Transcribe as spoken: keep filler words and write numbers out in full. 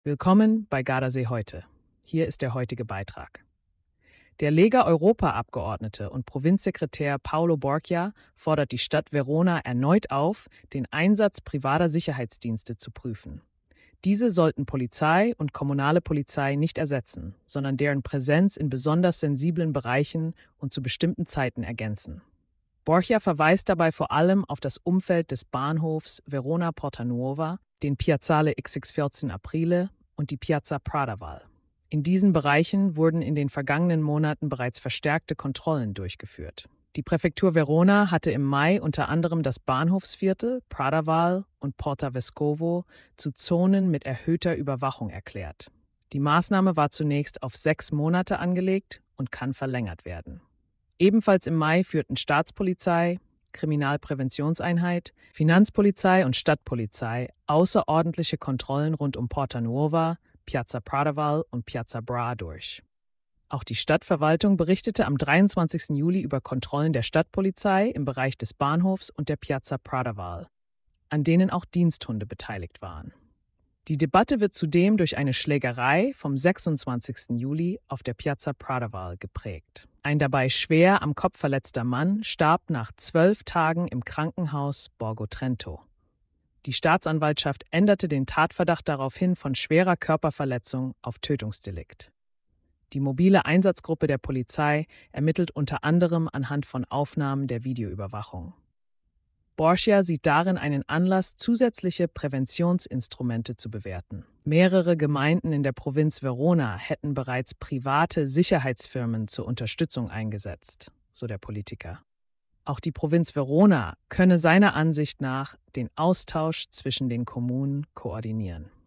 Willkommen bei Gardasee heute. Hier ist der heutige Beitrag. Der Lega-Europa-Abgeordnete und Provinzsekretär Paolo Borchia fordert die Stadt Verona erneut auf, den Einsatz privater Sicherheitsdienste zu prüfen. Diese sollten Polizei und kommunale Polizei nicht ersetzen, sondern deren Präsenz in besonders sensiblen Bereichen und zu bestimmten Zeiten ergänzen. Borchia verweist dabei vor allem auf das Umfeld des Bahnhofs Verona Porta Nuova, den Piazzale X X vierzehn Aprile und die Piazza Pradaval. In diesen Bereichen wurden in den vergangenen Monaten bereits verstärkte Kontrollen durchgeführt. Die Präfektur Verona hatte im Mai unter anderem das Bahnhofsviertel, Pradaval und Porta Vescovo zu Zonen mit erhöhter Überwachung erklärt. Die Maßnahme war zunächst auf sechs Monate angelegt und kann verlängert werden. Ebenfalls im Mai führten Staatspolizei, Kriminalpräventionseinheit, Finanzpolizei und Stadtpolizei außerordentliche Kontrollen rund um Porta Nuova, Piazza Pradaval und Piazza Bra durch. Auch die Stadtverwaltung berichtete am dreiundzwanzigsten Juli über Kontrollen der Stadtpolizei im Bereich des Bahnhofs und der Piazza Pradaval, an denen auch Diensthunde beteiligt waren. Die Debatte wird zudem durch eine Schlägerei vom sechsundzwanzigsten Juli auf der Piazza Pradaval geprägt. Ein dabei schwer am Kopf verletzter Mann starb nach zwölf Tagen im Krankenhaus Borgo Trento. Die Staatsanwaltschaft änderte den Tatverdacht daraufhin von schwerer Körperverletzung auf Tötungsdelikt. Die mobile Einsatzgruppe der Polizei ermittelt unter anderem anhand von Aufnahmen der Videoüberwachung. Borchia sieht darin einen Anlass, zusätzliche Präventionsinstrumente zu bewerten. Mehrere Gemeinden in der Provinz Verona hätten bereits private Sicherheitsfirmen zur Unterstützung eingesetzt, so der Politiker. Auch die Provinz Verona könne seiner Ansicht nach den Austausch zwischen den Kommunen koordinieren.